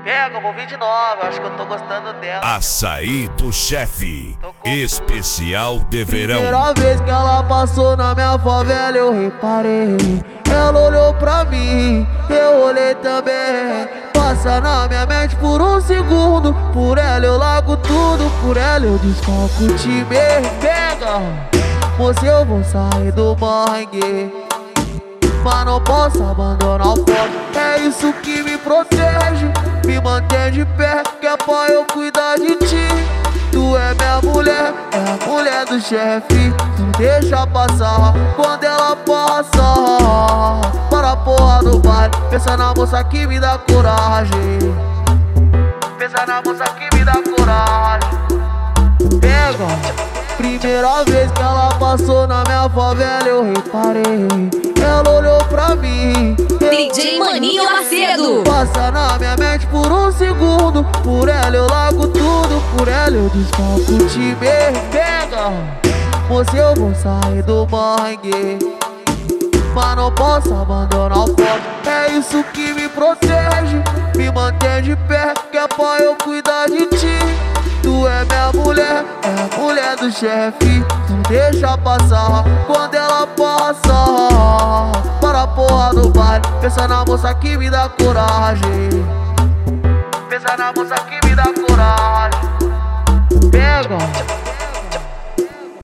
Pega, eu vou vir de novo, acho que eu tô gostando dela. Açaí do Chefe, especial de verão. Primeira vez que ela passou na minha favela eu reparei. Ela olhou pra mim, eu olhei também. Passa na minha mente por um segundo. Por ela eu largo tudo, por ela eu desfoco o time. Pega, moça, eu vou sair do mangue, mas não posso abandonar o foco. É isso que me protege, me mantém de pé, que é pra eu cuidar de ti. Tu é minha mulher, é a mulher do chefe. Não deixa passar quando ela passa. Para a porra do baile, pensa na moça que me dá coragem. Pensa na moça que me dá coragem. Pega. Primeira vez que ela passou na minha favela eu reparei. Ela olhou pra mim, DJ Maninho Macedo. passa na minha mente por um segundo. Por ela eu largo tudo, por ela eu desfoco o time. Pega, moça, eu vou sair do mangue, mas não posso abandonar o foco. É isso que me protege, me mantém de pé, que é pra eu cuidar de ti. Tu é minha mulher, é a mulher do chefe. Não deixa passar quando ela passa. Para a porra do baile, pensa na moça que me dá coragem. Pensa na moça que me dá coragem.